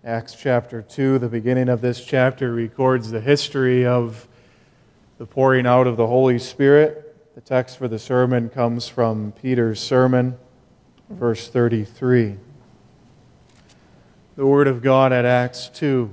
Acts chapter 2, the beginning of this chapter, records the history of the pouring out of the Holy Spirit. The text for the sermon comes from Peter's sermon, verse 33. The Word of God at Acts 2.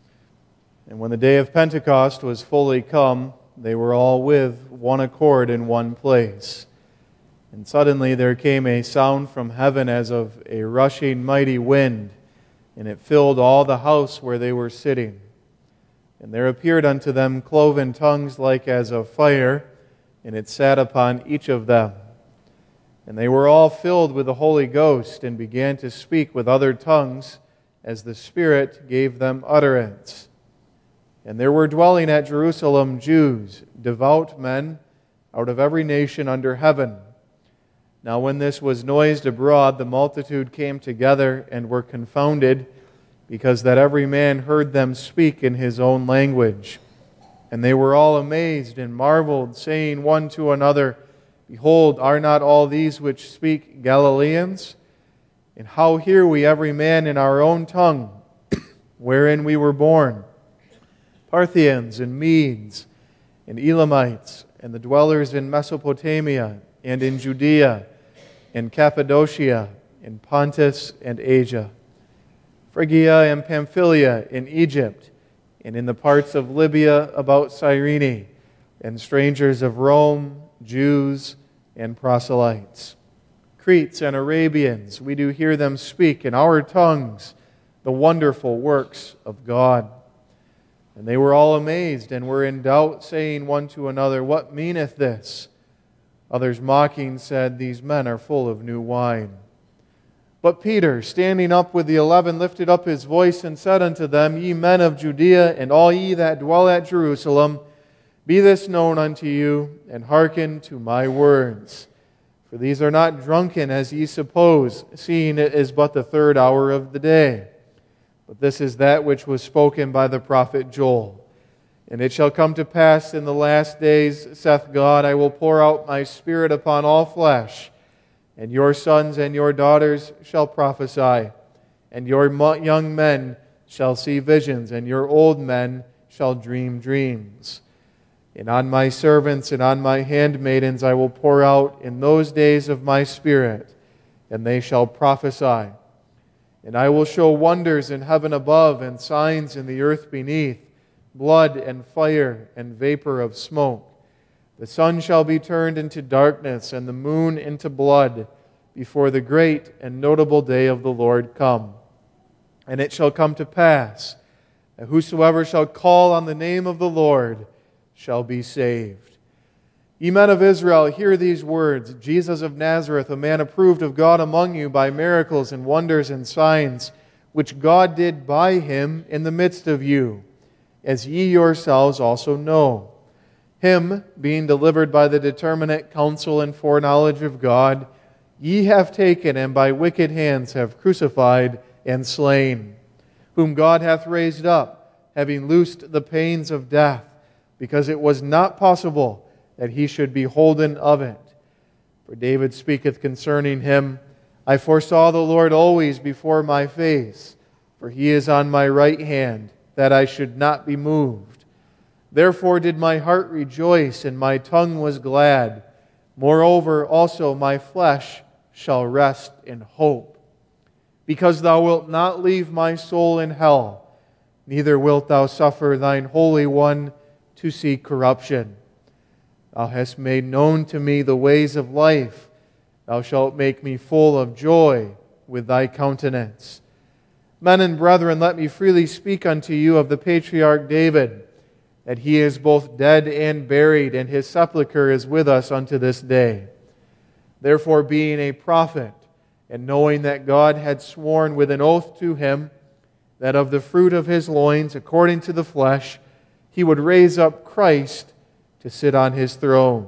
And when the day of Pentecost was fully come, they were all with one accord in one place. And suddenly there came a sound from heaven as of a rushing mighty wind, and it filled all the house where they were sitting. And there appeared unto them cloven tongues like as of fire, and it sat upon each of them. And they were all filled with the Holy Ghost, and began to speak with other tongues, as the Spirit gave them utterance. And there were dwelling at Jerusalem Jews, devout men, out of every nation under heaven. Now when this was noised abroad, the multitude came together and were confounded, because that every man heard them speak in his own language. And they were all amazed and marveled, saying one to another, Behold, are not all these which speak Galileans? And how hear we every man in our own tongue, wherein we were born? Parthians and Medes and Elamites, and the dwellers in Mesopotamia and in Judea, in Cappadocia, in Pontus and Asia, Phrygia and Pamphylia, in Egypt, and in the parts of Libya about Cyrene, and strangers of Rome, Jews, and proselytes. Cretes and Arabians, we do hear them speak in our tongues the wonderful works of God. And they were all amazed and were in doubt, saying one to another, What meaneth this? Others mocking said, These men are full of new wine. But Peter, standing up with the 11, lifted up his voice and said unto them, Ye men of Judea, and all ye that dwell at Jerusalem, be this known unto you, and hearken to my words. For these are not drunken, as ye suppose, seeing it is but the third hour of the day. But this is that which was spoken by the prophet Joel. And it shall come to pass in the last days, saith God, I will pour out my Spirit upon all flesh, and your sons and your daughters shall prophesy, and your young men shall see visions, and your old men shall dream dreams. And on my servants and on my handmaidens I will pour out in those days of my Spirit, and they shall prophesy. And I will show wonders in heaven above, and signs in the earth beneath, blood and fire and vapor of smoke. The sun shall be turned into darkness, and the moon into blood, before the great and notable day of the Lord come. And it shall come to pass that whosoever shall call on the name of the Lord shall be saved. Ye men of Israel, hear these words. Jesus of Nazareth, a man approved of God among you by miracles and wonders and signs, which God did by him in the midst of you, as ye yourselves also know. Him, being delivered by the determinate counsel and foreknowledge of God, ye have taken and by wicked hands have crucified and slain, whom God hath raised up, having loosed the pains of death, because it was not possible that he should be holden of it. For David speaketh concerning him, I foresaw the Lord always before my face, for he is on my right hand, that I should not be moved. Therefore did my heart rejoice, and my tongue was glad. Moreover also my flesh shall rest in hope. Because thou wilt not leave my soul in hell, neither wilt thou suffer thine Holy One to see corruption. Thou hast made known to me the ways of life. Thou shalt make me full of joy with thy countenance. Men and brethren, let me freely speak unto you of the patriarch David, that he is both dead and buried, and his sepulchre is with us unto this day. Therefore, being a prophet, and knowing that God had sworn with an oath to him, that of the fruit of his loins, according to the flesh, he would raise up Christ to sit on his throne.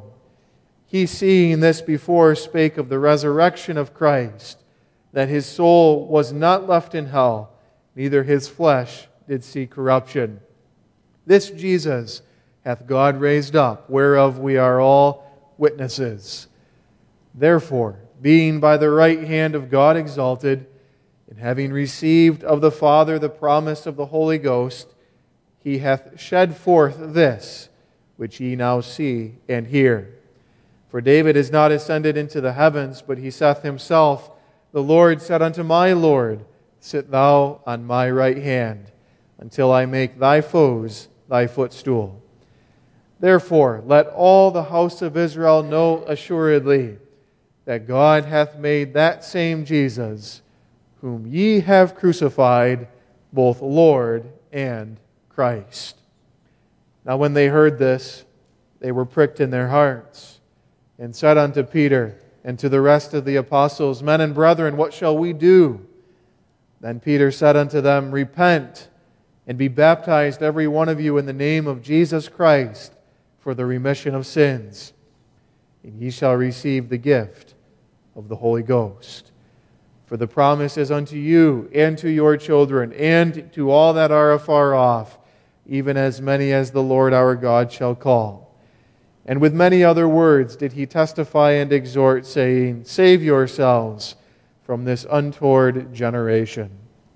He, seeing this before, spake of the resurrection of Christ, that his soul was not left in hell, neither his flesh did see corruption. This Jesus hath God raised up, whereof we are all witnesses. Therefore, being by the right hand of God exalted, And having received of the Father the promise of the Holy Ghost, he hath shed forth this, which ye now see and hear. For David is not ascended into the heavens, but he saith himself, The Lord said unto my Lord, Sit thou on my right hand, until I make thy foes thy footstool. Therefore, let all the house of Israel know assuredly that God hath made that same Jesus, whom ye have crucified, both Lord and Christ. Now when they heard this, they were pricked in their hearts, and said unto Peter and to the rest of the apostles, Men and brethren, what shall we do? Then Peter said unto them, Repent, and be baptized every one of you in the name of Jesus Christ for the remission of sins, and ye shall receive the gift of the Holy Ghost. For the promise is unto you and to your children and to all that are afar off, even as many as the Lord our God shall call. And with many other words did he testify and exhort, saying, Save yourselves from this untoward generation.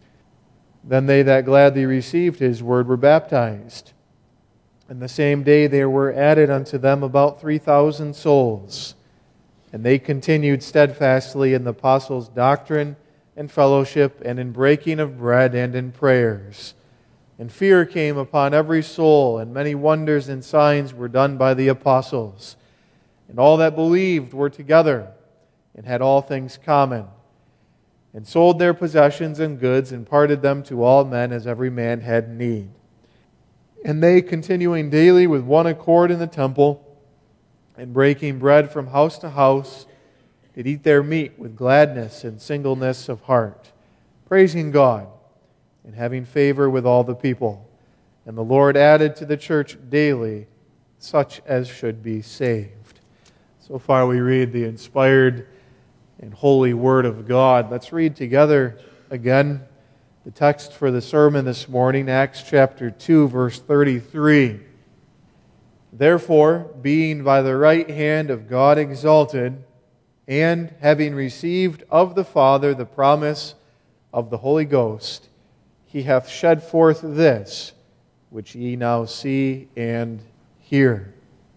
Then they that gladly received his word were baptized. And the same day there were added unto them about 3,000 souls. And they continued steadfastly in the apostles' doctrine and fellowship, and in breaking of bread, and in prayers. And fear came upon every soul, and many wonders and signs were done by the apostles. And all that believed were together, and had all things common, and sold their possessions and goods, and parted them to all men as every man had need. And they, continuing daily with one accord in the temple, and breaking bread from house to house, did eat their meat with gladness and singleness of heart, praising God, and having favor with all the people. And the Lord added to the church daily such as should be saved. So far we read the inspired and holy Word of God. Let's read together again the text for the sermon this morning, Acts chapter 2, verse 33. Therefore, being by the right hand of God exalted, and having received of the Father the promise of the Holy Ghost, he hath shed forth this, which ye now see and hear.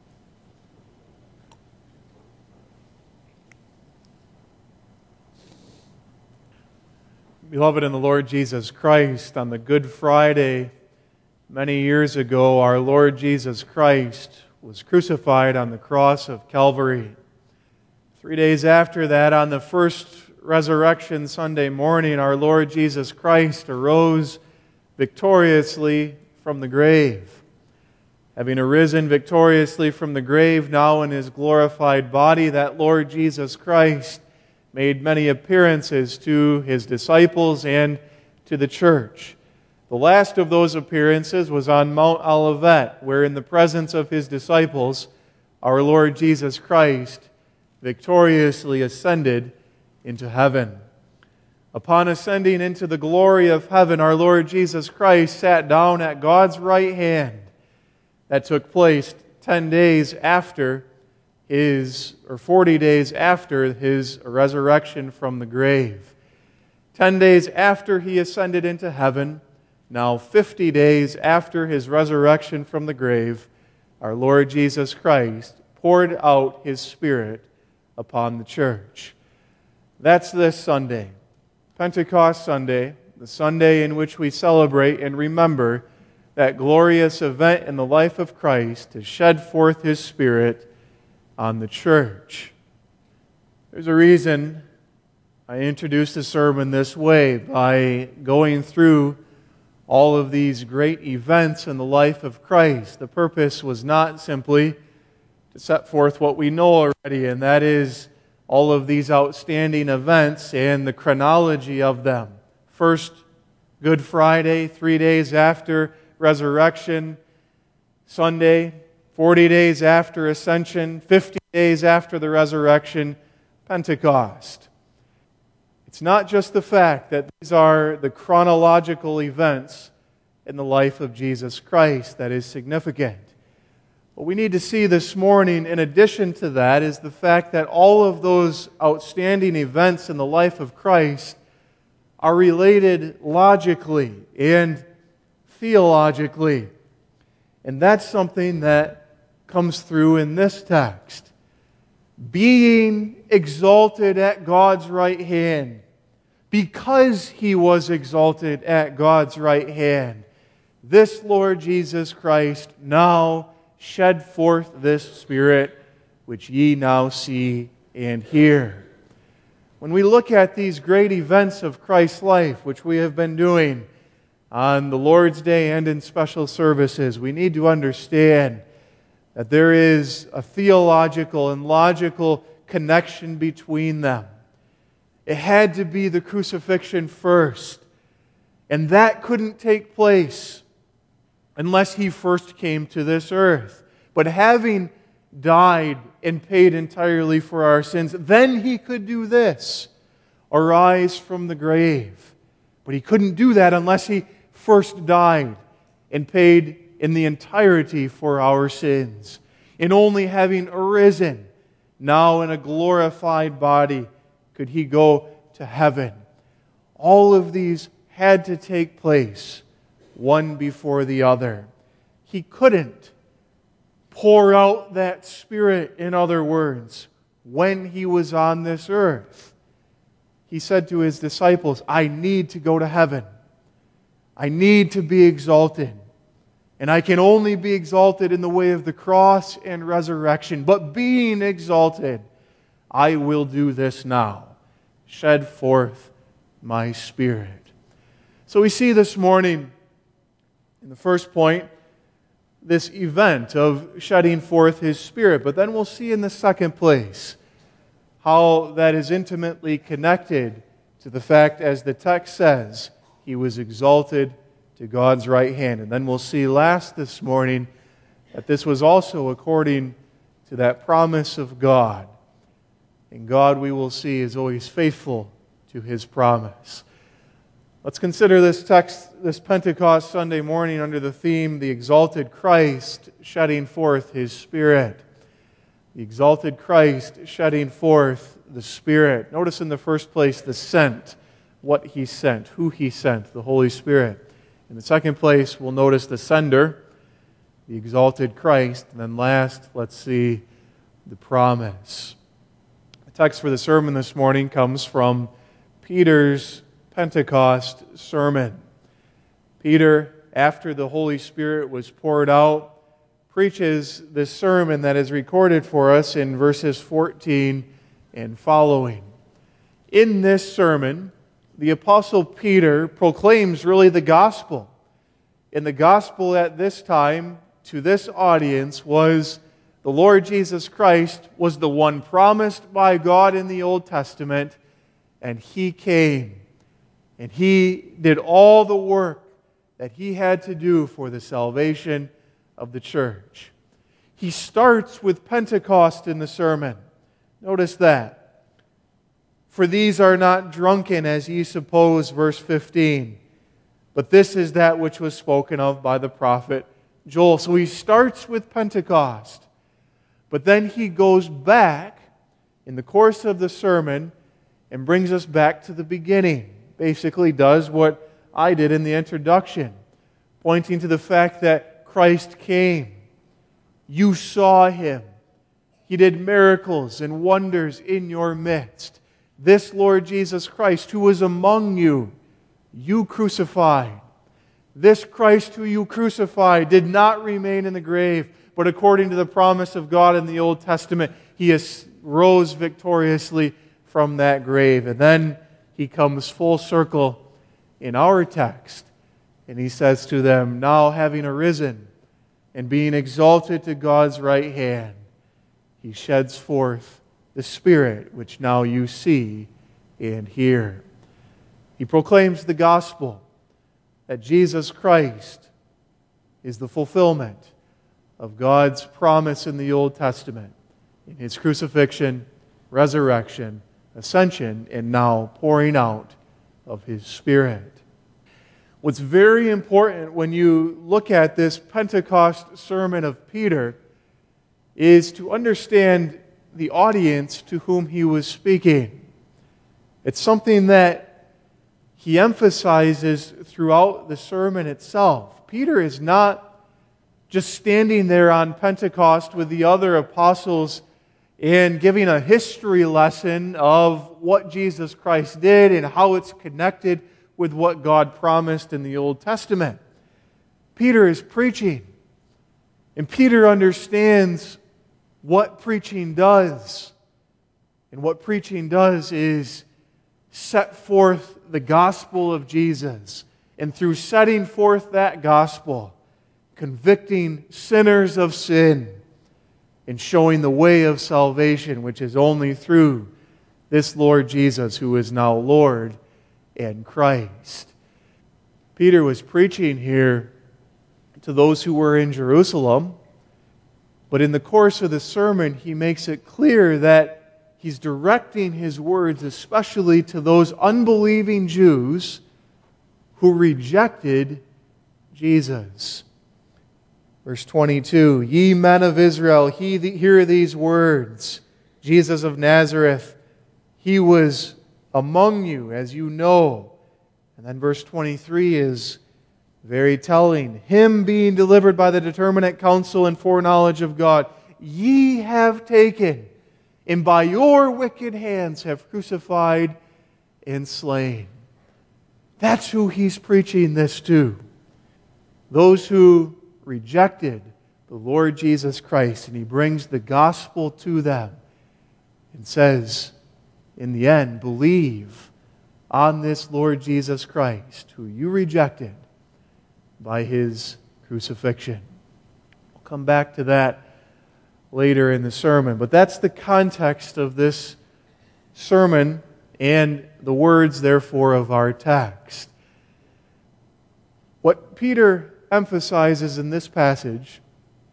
Beloved in the Lord Jesus Christ, on the Good Friday many years ago, our Lord Jesus Christ was crucified on the cross of Calvary. 3 days after that, on the first Resurrection Sunday morning, our Lord Jesus Christ arose victoriously from the grave. Having arisen victoriously from the grave, now in his glorified body, that Lord Jesus Christ made many appearances to his disciples and to the church. The last of those appearances was on Mount Olivet, where in the presence of his disciples, our Lord Jesus Christ victoriously ascended into heaven. Upon ascending into the glory of heaven, our Lord Jesus Christ sat down at God's right hand. That took place 10 days after 40 days after his resurrection from the grave. 10 days after he ascended into heaven, now 50 days after his resurrection from the grave, our Lord Jesus Christ poured out his Spirit upon the church. That's this Sunday, Pentecost Sunday, the Sunday in which we celebrate and remember that glorious event in the life of Christ to shed forth his Spirit on the church. There's a reason I introduced the sermon this way, by going through all of these great events in the life of Christ. The purpose was not simply to set forth what we know already, and that is all of these outstanding events and the chronology of them. First, Good Friday, 3 days after resurrection. Sunday, 40 days after ascension. 50 days after the resurrection. Pentecost. It's not just the fact that these are the chronological events in the life of Jesus Christ that is significant. What we need to see this morning, in addition to that, is the fact that all of those outstanding events in the life of Christ are related logically and theologically. And that's something that comes through in this text. Being exalted at God's right hand, because He was exalted at God's right hand, this Lord Jesus Christ now shed forth this Spirit, which ye now see and hear. When we look at these great events of Christ's life, which we have been doing on the Lord's Day and in special services, we need to understand that there is a theological and logical connection between them. It had to be the crucifixion first, and that couldn't take place unless He first came to this earth. But having died and paid entirely for our sins, then He could do this, arise from the grave. But He couldn't do that unless He first died and paid in the entirety for our sins. And only having arisen, now in a glorified body, could He go to heaven. All of these had to take place, one before the other. He couldn't pour out that Spirit, in other words, when He was on this earth. He said to His disciples, I need to go to heaven. I need to be exalted. And I can only be exalted in the way of the cross and resurrection. But being exalted, I will do this now. Shed forth my Spirit. So we see this morning, in the first point, this event of shedding forth His Spirit. But then we'll see in the second place how that is intimately connected to the fact, as the text says, He was exalted to God's right hand. And then we'll see last this morning that this was also according to that promise of God. And God, we will see, is always faithful to His promise. Let's consider this text, this Pentecost Sunday morning, under the theme, the exalted Christ shedding forth His Spirit. The exalted Christ shedding forth the Spirit. Notice in the first place the sent, what He sent, who He sent, the Holy Spirit. In the second place, we'll notice the sender, the exalted Christ. And then last, let's see the promise. The text for the sermon this morning comes from Peter's Pentecost sermon. Peter, after the Holy Spirit was poured out, preaches this sermon that is recorded for us in verses 14 and following. In this sermon, the Apostle Peter proclaims really the gospel. And the gospel at this time, to this audience, was the Lord Jesus Christ was the one promised by God in the Old Testament, and He came. And He did all the work that He had to do for the salvation of the church. He starts with Pentecost in the sermon. Notice that. For these are not drunken, as ye suppose, verse 15. But this is that which was spoken of by the prophet Joel. So he starts with Pentecost. But then he goes back in the course of the sermon and brings us back to the beginning. Basically does what I did in the introduction, pointing to the fact that Christ came. You saw Him. He did miracles and wonders in your midst. This Lord Jesus Christ, who was among you, you crucified. This Christ who you crucified did not remain in the grave, but according to the promise of God in the Old Testament, He rose victoriously from that grave. And then He comes full circle in our text, and He says to them, now having arisen and being exalted to God's right hand, He sheds forth the Spirit, which now you see and hear. He proclaims the gospel that Jesus Christ is the fulfillment of God's promise in the Old Testament, in His crucifixion, resurrection, ascension, and now pouring out of His Spirit. What's very important when you look at this Pentecost sermon of Peter is to understand the audience to whom he was speaking. It's something that he emphasizes throughout the sermon itself. Peter is not just standing there on Pentecost with the other apostles and giving a history lesson of what Jesus Christ did and how it's connected with what God promised in the Old Testament. Peter is preaching, and Peter understands what preaching does. And what preaching does is set forth the gospel of Jesus. And through setting forth that gospel, convicting sinners of sin and showing the way of salvation, which is only through this Lord Jesus, who is now Lord and Christ. Peter was preaching here to those who were in Jerusalem, but in the course of the sermon, he makes it clear that he's directing his words especially to those unbelieving Jews who rejected Jesus. Verse 22, "Ye men of Israel, hear these words. Jesus of Nazareth, He was among you, as you know." And then verse 23 is very telling. "Him being delivered by the determinate counsel and foreknowledge of God, ye have taken, and by your wicked hands have crucified and slain." That's who he's preaching this to. Those who rejected the Lord Jesus Christ, and he brings the gospel to them and says, in the end, believe on this Lord Jesus Christ, who you rejected by his crucifixion. We'll come back to that later in the sermon, but that's the context of this sermon and the words, therefore, of our text. What Peter emphasizes in this passage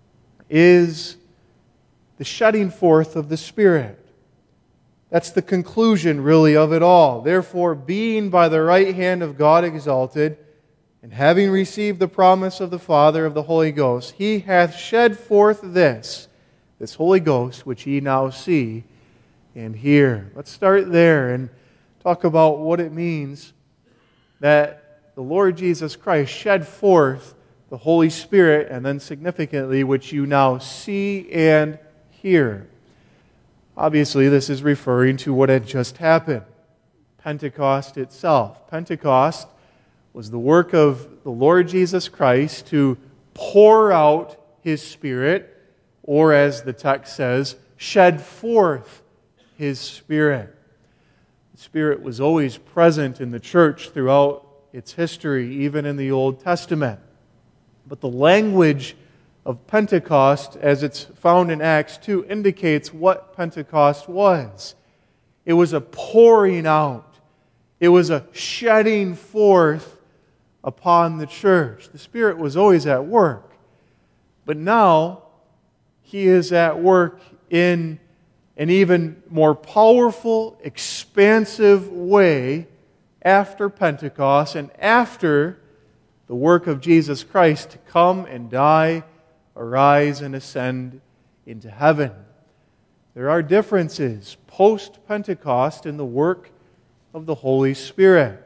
is the shedding forth of the Spirit. That's the conclusion, really, of it all. "Therefore, being by the right hand of God exalted, and having received the promise of the Father of the Holy Ghost, He hath shed forth this Holy Ghost, which ye now see and hear." Let's start there and talk about what it means that the Lord Jesus Christ shed forth the Holy Spirit, and then significantly, which you now see and hear. Obviously, this is referring to what had just happened, Pentecost itself. Pentecost was the work of the Lord Jesus Christ to pour out His Spirit, or as the text says, shed forth His Spirit. The Spirit was always present in the church throughout its history, even in the Old Testament. But the language of Pentecost, as it's found in Acts 2, indicates what Pentecost was. It was a pouring out. It was a shedding forth upon the church. The Spirit was always at work. But now, He is at work in an even more powerful, expansive way after Pentecost and after the work of Jesus Christ to come and die, arise, and ascend into heaven. There are differences post-Pentecost in the work of the Holy Spirit.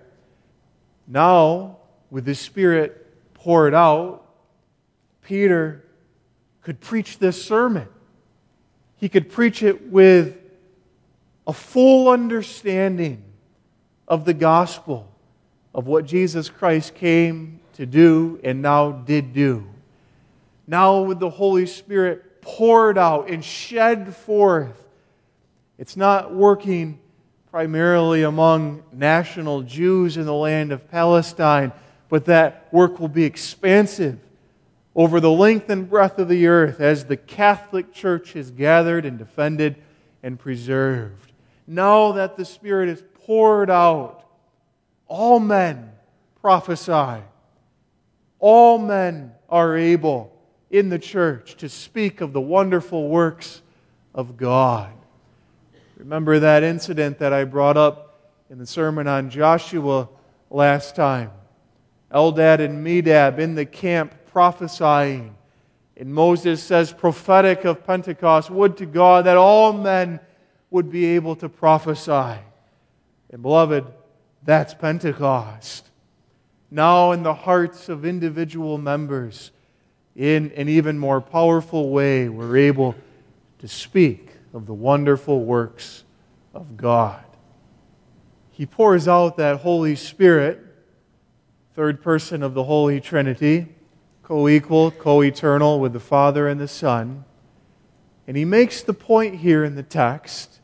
Now, with the Spirit poured out, Peter could preach this sermon. He could preach it with a full understanding of the gospel, of what Jesus Christ came to do and now did do. Now with the Holy Spirit poured out and shed forth, it's not working primarily among national Jews in the land of Palestine, but that work will be expansive over the length and breadth of the earth as the Catholic Church is gathered and defended and preserved. Now that the Spirit is poured out, all men prophesy. All men are able in the church to speak of the wonderful works of God. Remember that incident that I brought up in the sermon on Joshua last time. Eldad and Medad in the camp prophesying. And Moses says, prophetic of Pentecost, would to God that all men would be able to prophesy. And beloved, That's Pentecost. Now in the hearts of individual members, in an even more powerful way, we're able to speak of the wonderful works of God. He pours out that Holy Spirit, third person of the Holy Trinity, co-equal, co-eternal with the Father and the Son. And he makes the point here in the text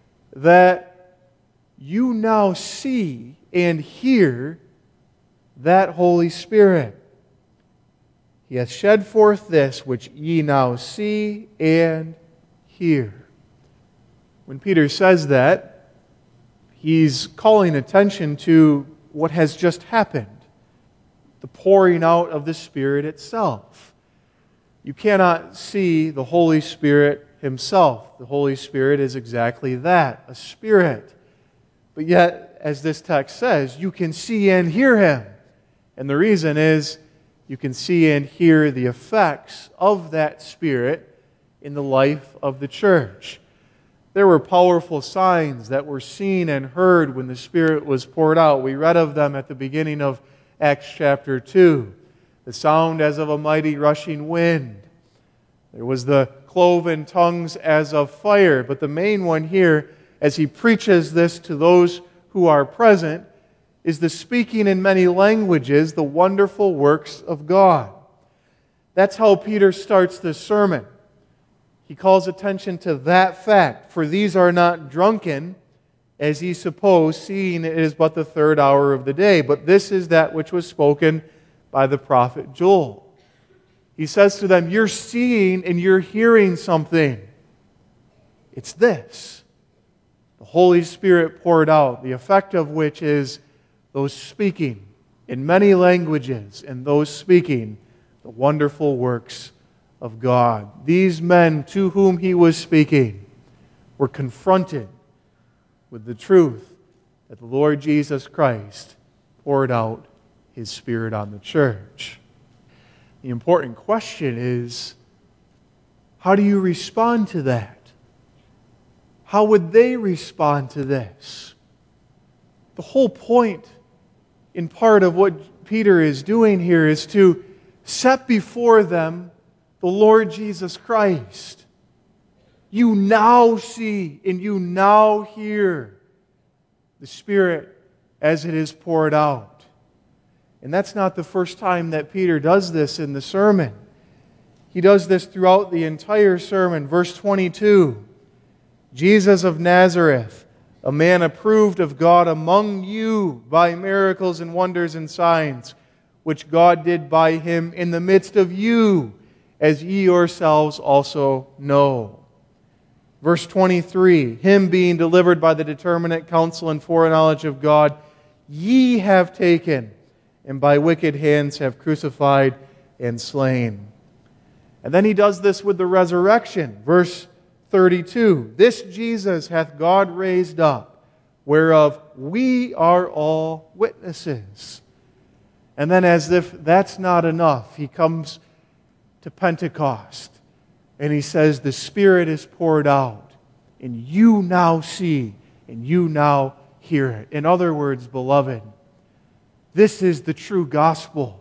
that you now see and hear that Holy Spirit. He hath shed forth this which ye now see and hear. When Peter says that, he's calling attention to what has just happened, the pouring out of the Spirit itself. You cannot see the Holy Spirit Himself. The Holy Spirit is exactly that, a Spirit. But yet, as this text says, you can see and hear Him. And the reason is, you can see and hear the effects of that Spirit in the life of the church. There were powerful signs that were seen and heard when the Spirit was poured out. We read of them at the beginning of Acts chapter 2. The sound as of a mighty rushing wind. There was the cloven tongues as of fire. But the main one here, as he preaches this to those who are present, is the speaking in many languages, the wonderful works of God. That's how Peter starts this sermon. He calls attention to that fact. For these are not drunken, as ye suppose, seeing it is but the third hour of the day. But this is that which was spoken by the prophet Joel. He says to them, you're seeing and you're hearing something. It's this. The Holy Spirit poured out, the effect of which is those speaking in many languages, and those speaking the wonderful works of God. These men to whom he was speaking were confronted with the truth that the Lord Jesus Christ poured out His Spirit on the church. The important question is, how do you respond to that? How would they respond to this? The whole point, in part of what Peter is doing here, is to set before them the Lord Jesus Christ. You now see and you now hear the Spirit as it is poured out. And that's not the first time that Peter does this in the sermon. He does this throughout the entire sermon. Verse 22, Jesus of Nazareth, a man approved of God among you by miracles and wonders and signs, which God did by Him in the midst of you, as ye yourselves also know. Verse 23, Him being delivered by the determinate counsel and foreknowledge of God, ye have taken, and by wicked hands have crucified and slain. And then he does this with the resurrection. Verse 32, This Jesus hath God raised up, whereof we are all witnesses. And then, as if that's not enough, he comes to Pentecost and he says, the Spirit is poured out, and you now see and you now hear it. In other words, beloved, this is the true gospel.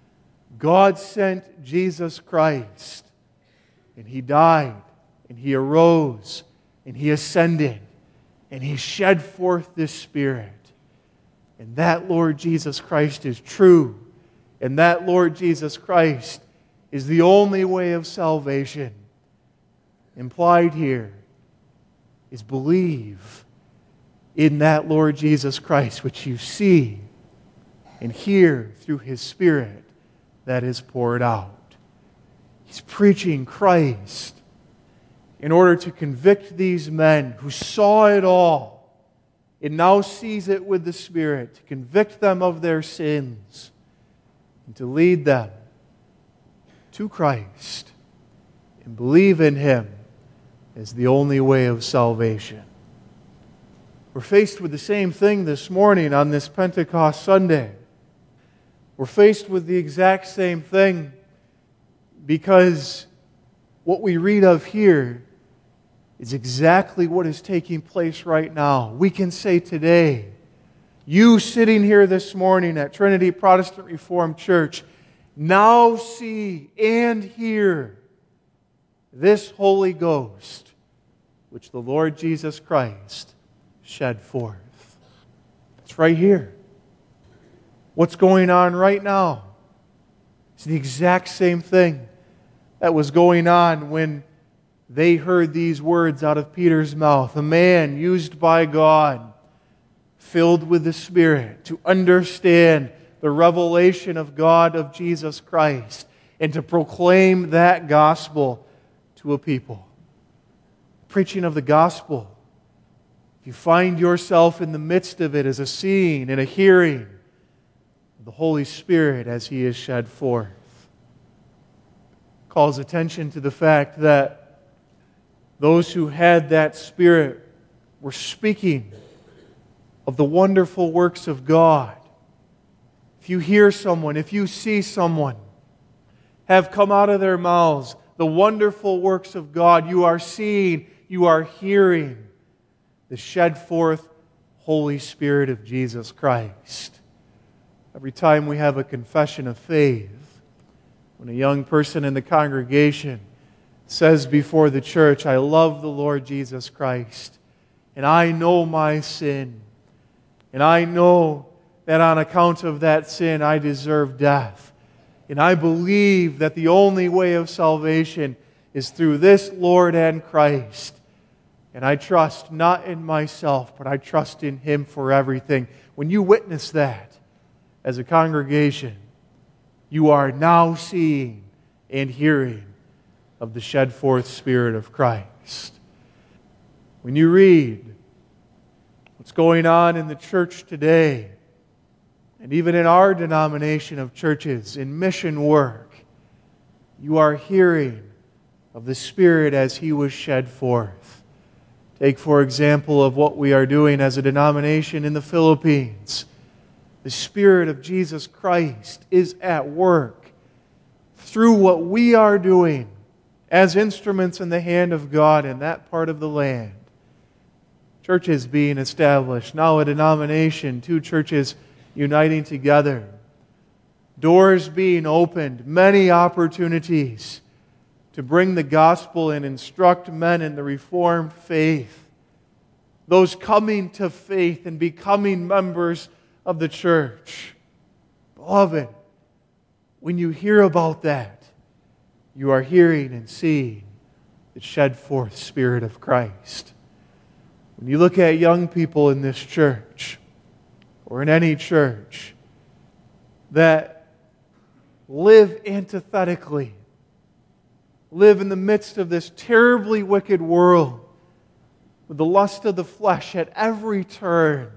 God sent Jesus Christ, and He died, and He arose, and He ascended, and He shed forth this Spirit. And that Lord Jesus Christ is true, and that Lord Jesus Christ is the only way of salvation. Implied here is believe in that Lord Jesus Christ, which you see and hear through His Spirit that is poured out. He's preaching Christ in order to convict these men who saw it all and now sees it with the Spirit, to convict them of their sins and to lead them to Christ and believe in Him as the only way of salvation. We're faced with the same thing this morning on this Pentecost Sunday. We're faced with the exact same thing because what we read of here is exactly what is taking place right now. We can say today, You sitting here this morning at Trinity Protestant Reformed Church, now see and hear this Holy Ghost, which the Lord Jesus Christ shed forth. It's right here. What's going on right now? It's the exact same thing that was going on when they heard these words out of Peter's mouth. A man used by God, filled with the Spirit, to understand the revelation of God, of Jesus Christ, and to proclaim that gospel to a people. Preaching of the gospel. If you find yourself in the midst of it as a seeing and a hearing of the Holy Spirit as He is shed forth, calls attention to the fact that those who had that Spirit were speaking of the wonderful works of God. If you hear someone, if you see someone have come out of their mouths the wonderful works of God, you are seeing, you are hearing the shed forth Holy Spirit of Jesus Christ. Every time we have a confession of faith, when a young person in the congregation says before the church, I love the Lord Jesus Christ, and I know my sin, and I know that on account of that sin I deserve death, and I believe that the only way of salvation is through this Lord and Christ, and I trust not in myself, but I trust in Him for everything. When you witness that as a congregation, you are now seeing and hearing of the shed forth Spirit of Christ. When you read what's going on in the church today, and even in our denomination of churches, in mission work, you are hearing of the Spirit as He was shed forth. Take, for example, of what we are doing as a denomination in the Philippines. The Spirit of Jesus Christ is at work through what we are doing as instruments in the hand of God in that part of the land. Churches being established, now a denomination, 2 churches uniting together. Doors being opened, many opportunities to bring the gospel and instruct men in the Reformed faith. Those coming to faith and becoming members of the church. Beloved, when you hear about that, you are hearing and seeing the shed forth Spirit of Christ. When you look at young people in this church, or in any church, that live antithetically, live in the midst of this terribly wicked world, with the lust of the flesh at every turn,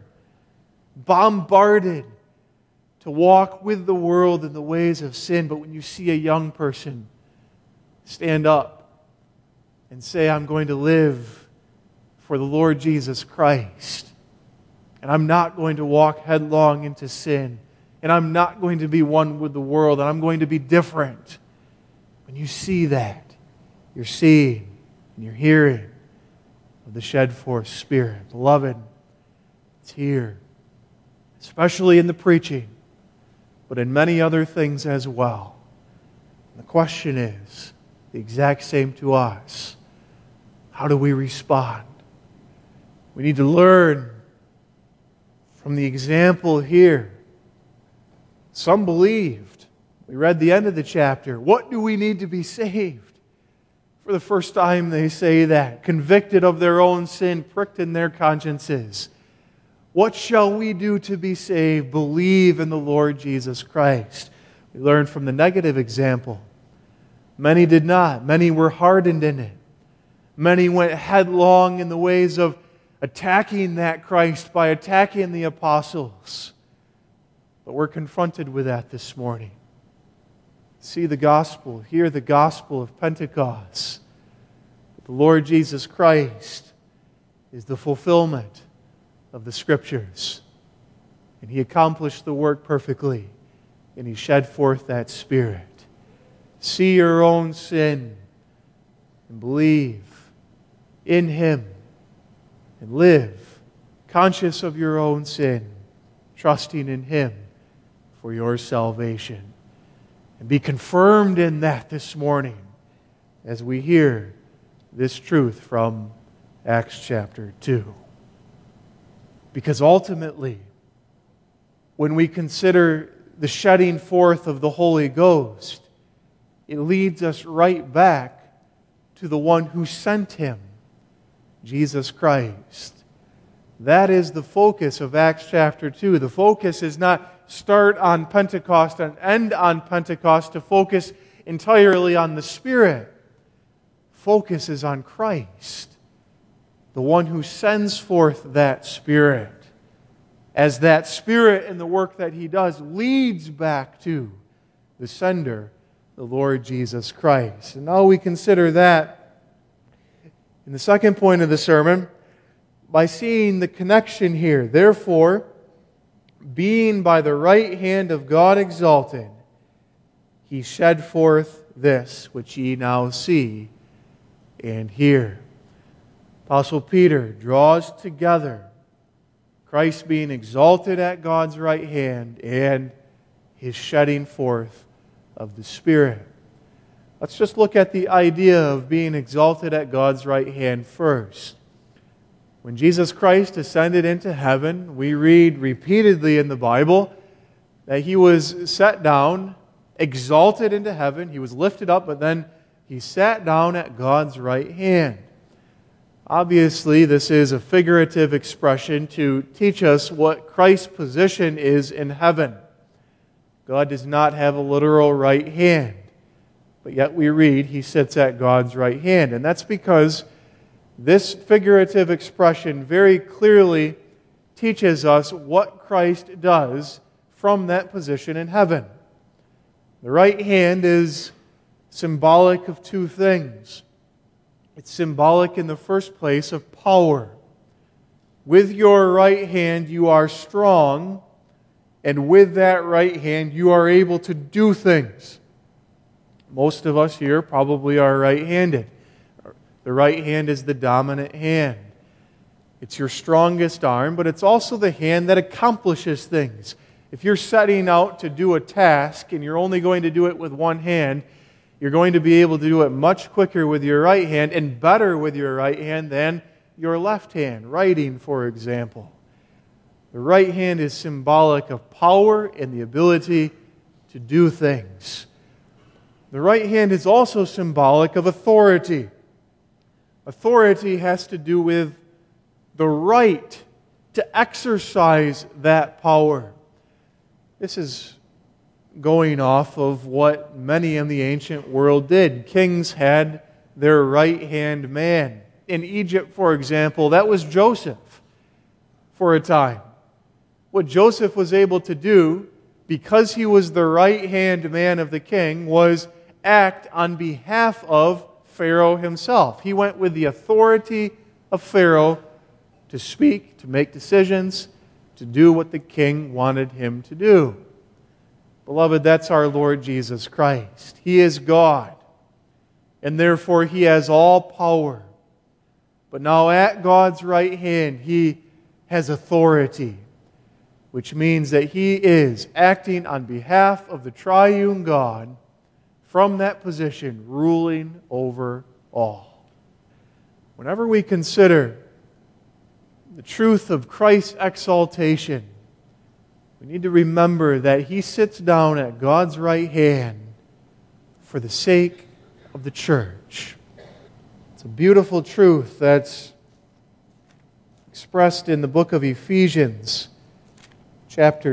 bombarded to walk with the world in the ways of sin. But when you see a young person stand up and say, I'm going to live for the Lord Jesus Christ, and I'm not going to walk headlong into sin, and I'm not going to be one with the world, and I'm going to be different. When you see that, you're seeing and you're hearing of the shed forth Spirit. Beloved, it's here, especially in the preaching, but in many other things as well. And the question is the exact same to us. How do we respond? We need to learn from the example here. Some believed. We read the end of the chapter. What do we need to be saved? For the first time they say that, convicted of their own sin, pricked in their consciences. What shall we do to be saved? Believe in the Lord Jesus Christ. We learned from the negative example. Many did not. Many were hardened in it. Many went headlong in the ways of attacking that Christ by attacking the apostles. But we're confronted with that this morning. See the gospel, hear the gospel of Pentecost. The Lord Jesus Christ is the fulfillment of the Scriptures. And He accomplished the work perfectly, and He shed forth that Spirit. See your own sin and believe in Him and live conscious of your own sin trusting in Him for your salvation. And be confirmed in that this morning as we hear this truth from Acts chapter 2. Because ultimately, when we consider the shedding forth of the Holy Ghost, it leads us right back to the one who sent Him, Jesus Christ. That is the focus of Acts chapter 2. The focus is not start on Pentecost and end on Pentecost to focus entirely on the Spirit. Focus is on Christ, the one who sends forth that Spirit. As that Spirit and the work that He does leads back to the sender, the Lord Jesus Christ. And now we consider that in the second point of the sermon by seeing the connection here. Therefore, being by the right hand of God exalted, He shed forth this which ye now see and hear. Apostle Peter draws together Christ being exalted at God's right hand and His shedding forth of the Spirit. Let's just look at the idea of being exalted at God's right hand first. When Jesus Christ ascended into heaven, we read repeatedly in the Bible that He was set down, exalted into heaven. He was lifted up, but then He sat down at God's right hand. Obviously, this is a figurative expression to teach us what Christ's position is in heaven. God does not have a literal right hand, but yet we read He sits at God's right hand. And that's because this figurative expression very clearly teaches us what Christ does from that position in heaven. The right hand is symbolic of two things. It's symbolic in the first place of power. With your right hand you are strong, and with that right hand you are able to do things. Most of us here probably are right-handed. The right hand is the dominant hand. It's your strongest arm, but it's also the hand that accomplishes things. If you're setting out to do a task and you're only going to do it with one hand, you're going to be able to do it much quicker with your right hand and better with your right hand than your left hand, writing, for example. The right hand is symbolic of power and the ability to do things. The right hand is also symbolic of authority. Authority has to do with the right to exercise that power. This is going off of what many in the ancient world did. Kings had their right-hand man. In Egypt, for example, that was Joseph for a time. What Joseph was able to do, because he was the right-hand man of the king, was act on behalf of Pharaoh himself. He went with the authority of Pharaoh to speak, to make decisions, to do what the king wanted him to do. Beloved, that's our Lord Jesus Christ. He is God, and therefore He has all power. But now at God's right hand, He has authority, which means that He is acting on behalf of the triune God from that position, ruling over all. Whenever we consider the truth of Christ's exaltation, we need to remember that He sits down at God's right hand for the sake of the church. It's a beautiful truth that's expressed in the book of Ephesians, chapter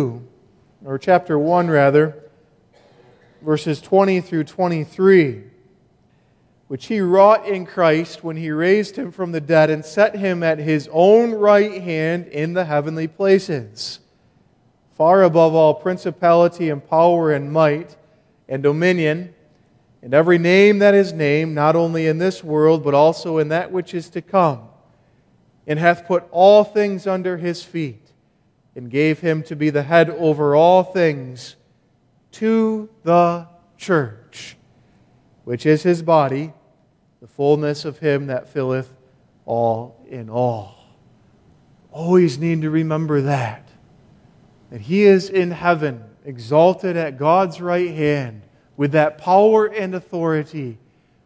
1, verses 20 through 23, which He wrought in Christ when He raised Him from the dead and set Him at His own right hand in the heavenly places, far above all principality and power and might and dominion, and every name that is named, not only in this world, but also in that which is to come, and hath put all things under His feet, and gave Him to be the head over all things to the church, which is His body, the fullness of Him that filleth all in all. Always need to remember that. that He is in heaven, exalted at God's right hand, with that power and authority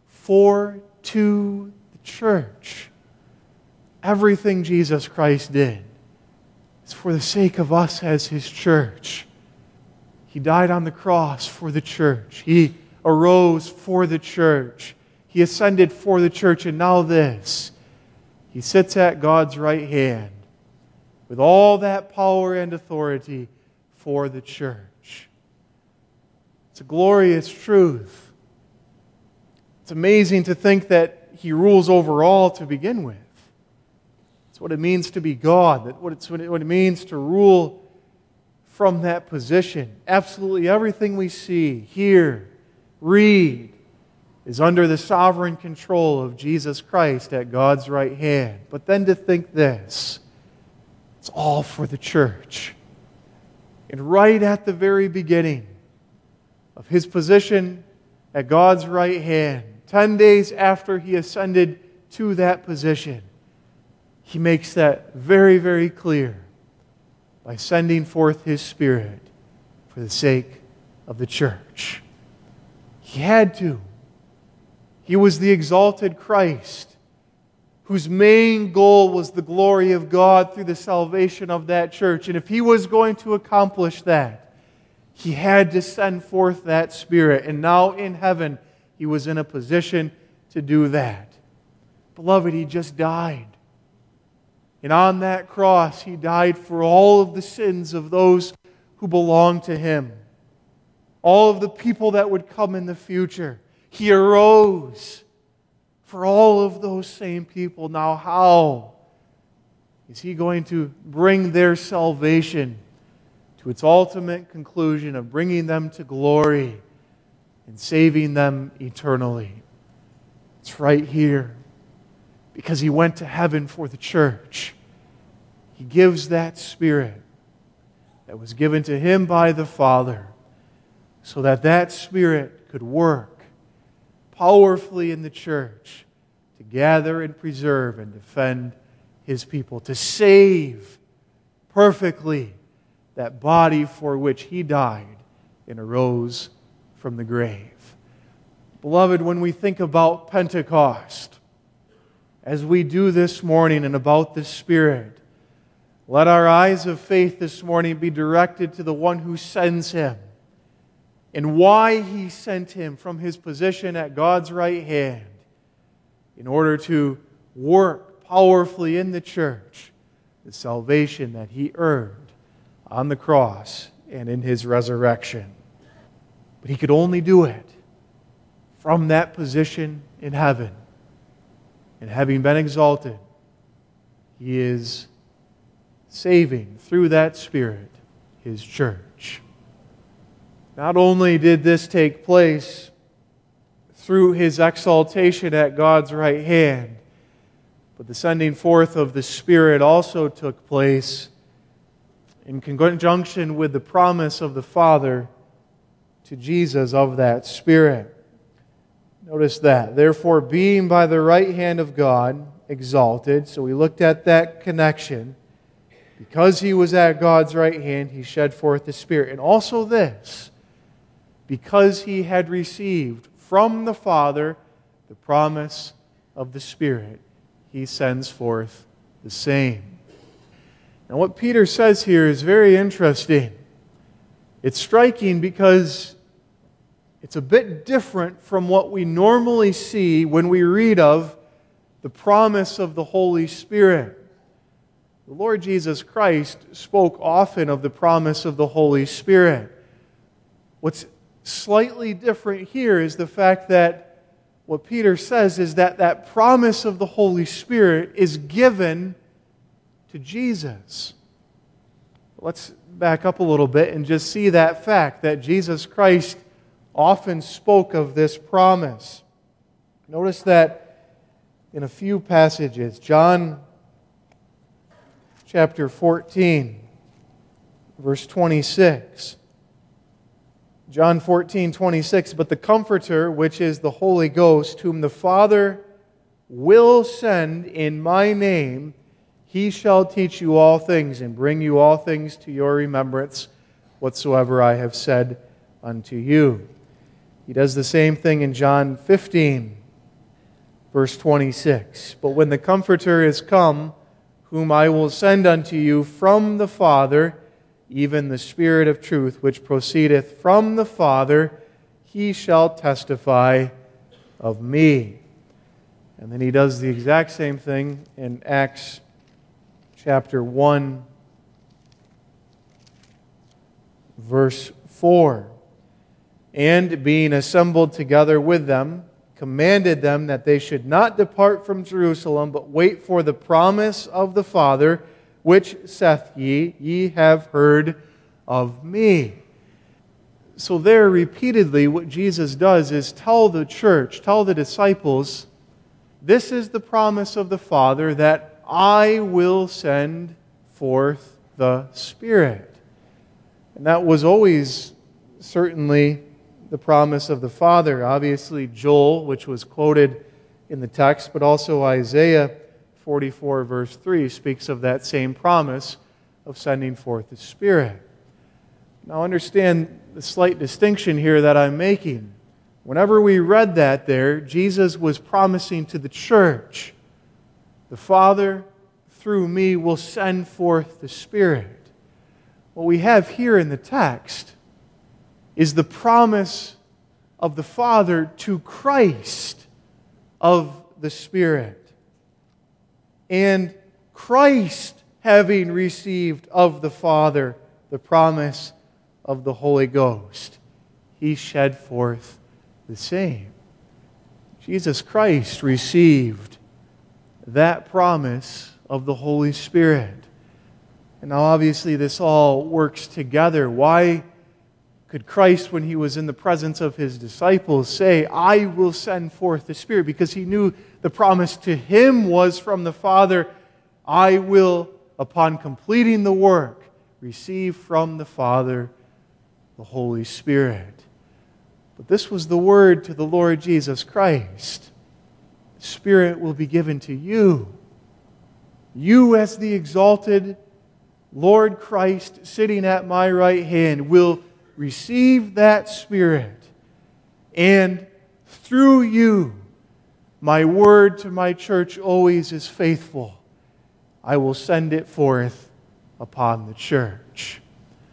to the church. Everything Jesus Christ did is for the sake of us as His church. He died on the cross for the church. He arose for the church. He ascended for the church. And now this. He sits at God's right hand with all that power and authority for the church. It's a glorious truth. It's amazing to think that He rules over all to begin with. It's what it means to be God, what it means to rule from that position. Absolutely everything we see, hear, read, is under the sovereign control of Jesus Christ at God's right hand. But then to think this, it's all for the church. And right at the very beginning of His position at God's right hand, 10 days after He ascended to that position, He makes that very, very clear by sending forth His Spirit for the sake of the church. He had to. He was the exalted Christ, whose main goal was the glory of God through the salvation of that church. And if He was going to accomplish that, He had to send forth that Spirit. And now in heaven, He was in a position to do that. Beloved, He just died. And on that cross, He died for all of the sins of those who belong to Him. All of the people that would come in the future. He arose for all of those same people. Now how is He going to bring their salvation to its ultimate conclusion of bringing them to glory and saving them eternally? It's right here. Because He went to heaven for the church. He gives that Spirit that was given to Him by the Father so that that Spirit could work powerfully in the church to gather and preserve and defend His people, to save perfectly that body for which He died and arose from the grave. Beloved, when we think about Pentecost, as we do this morning and about the Spirit, let our eyes of faith this morning be directed to the one who sends Him and why He sent Him from His position at God's right hand in order to work powerfully in the church the salvation that He earned on the cross and in His resurrection. But He could only do it from that position in heaven. And having been exalted, He is saving through that Spirit His church. Not only did this take place through His exaltation at God's right hand, but the sending forth of the Spirit also took place in conjunction with the promise of the Father to Jesus of that Spirit. Notice that. Therefore, being by the right hand of God exalted, so we looked at that connection. Because He was at God's right hand, He shed forth the Spirit. And also this, because He had received from the Father the promise of the Spirit, He sends forth the same. Now what Peter says here is very interesting. It's striking because it's a bit different from what we normally see when we read of the promise of the Holy Spirit. The Lord Jesus Christ spoke often of the promise of the Holy Spirit. What's slightly different here is the fact that what Peter says is that that promise of the Holy Spirit is given to Jesus. Let's back up a little bit and just see that fact that Jesus Christ often spoke of this promise. Notice that in a few passages. John chapter 14, verse 26. John 14:26, but the Comforter, which is the Holy Ghost, whom the Father will send in my name, He shall teach you all things and bring you all things to your remembrance, whatsoever I have said unto you. He does the same thing in John 15, verse 26. But when the Comforter is come, whom I will send unto you from the Father, even the Spirit of truth, which proceedeth from the Father, He shall testify of me. And then He does the exact same thing in Acts chapter 1, verse 4. And being assembled together with them, commanded them that they should not depart from Jerusalem, but wait for the promise of the Father, which saith ye have heard of me. So there repeatedly what Jesus does is tell the church, tell the disciples, this is the promise of the Father, that I will send forth the Spirit. And that was always certainly the promise of the Father. Obviously Joel, which was quoted in the text, but also Isaiah 44 verse 3 speaks of that same promise of sending forth the Spirit. Now understand the slight distinction here that I'm making. Whenever we read that there, Jesus was promising to the church, the Father through me will send forth the Spirit. What we have here in the text is the promise of the Father to Christ of the Spirit. And Christ, having received of the Father the promise of the Holy Ghost, He shed forth the same. Jesus Christ received that promise of the Holy Spirit. And now obviously this all works together. Why could Christ, when He was in the presence of His disciples, say, I will send forth the Spirit? Because He knew the promise to Him was from the Father, I will, upon completing the work, receive from the Father the Holy Spirit. But this was the word to the Lord Jesus Christ. The Spirit will be given to you. You, as the exalted Lord Christ sitting at my right hand, will receive that Spirit. And through you, my word to my church always is faithful. I will send it forth upon the church.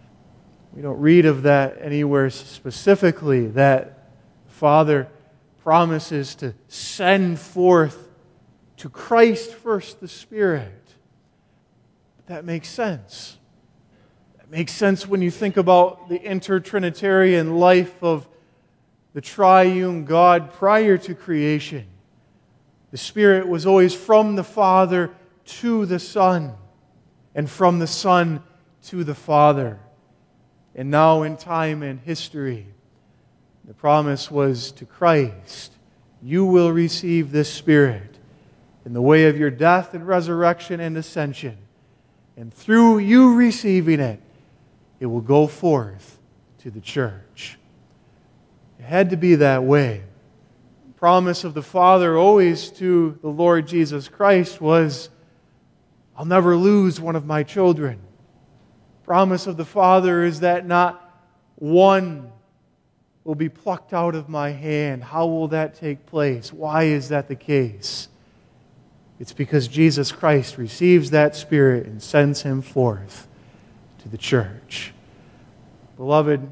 We don't read of that anywhere specifically, that the Father promises to send forth to Christ first the Spirit. But that makes sense. That makes sense when you think about the intertrinitarian life of the triune God prior to creation. The Spirit was always from the Father to the Son, and from the Son to the Father. And now in time and history, the promise was to Christ, you will receive this Spirit in the way of your death and resurrection and ascension. And through you receiving it, it will go forth to the church. It had to be that way. The promise of the Father always to the Lord Jesus Christ was, I'll never lose one of my children. The promise of the Father is that not one will be plucked out of my hand. How will that take place? Why is that the case? It's because Jesus Christ receives that Spirit and sends Him forth to the church. Beloved,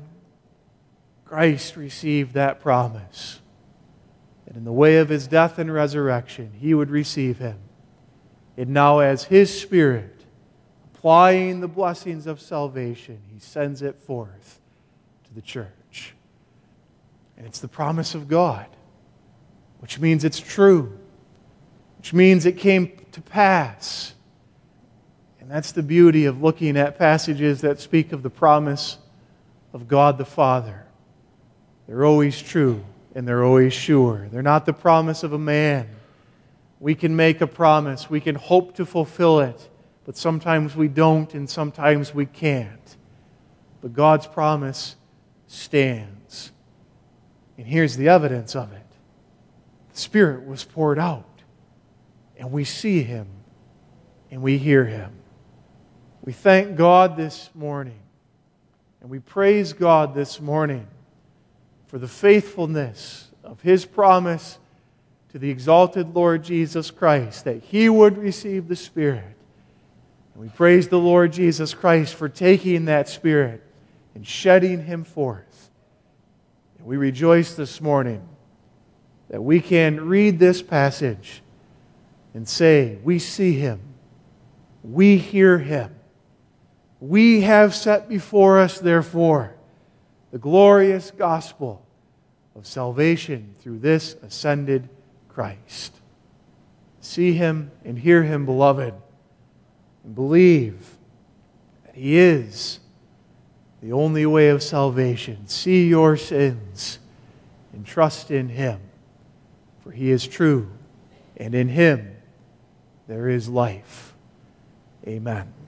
Christ received that promise. And in the way of His death and resurrection, He would receive Him. And now as His Spirit, applying the blessings of salvation, He sends it forth to the church. And it's the promise of God, which means it's true, which means it came to pass. And that's the beauty of looking at passages that speak of the promise of God the Father. They're always true and they're always sure. They're not the promise of a man. We can make a promise, we can hope to fulfill it, but sometimes we don't and sometimes we can't. But God's promise stands. And here's the evidence of it. The Spirit was poured out, and we see Him and we hear Him. We thank God this morning, and we praise God this morning for the faithfulness of His promise to the exalted Lord Jesus Christ, that He would receive the Spirit. And we praise the Lord Jesus Christ for taking that Spirit and shedding Him forth. And we rejoice this morning that we can read this passage and say, we see Him, we hear Him, we have set before us, therefore, the glorious gospel of salvation through this ascended Christ. See Him and hear Him, beloved, and believe that He is the only way of salvation. See your sins and trust in Him, for He is true, and in Him there is life. Amen.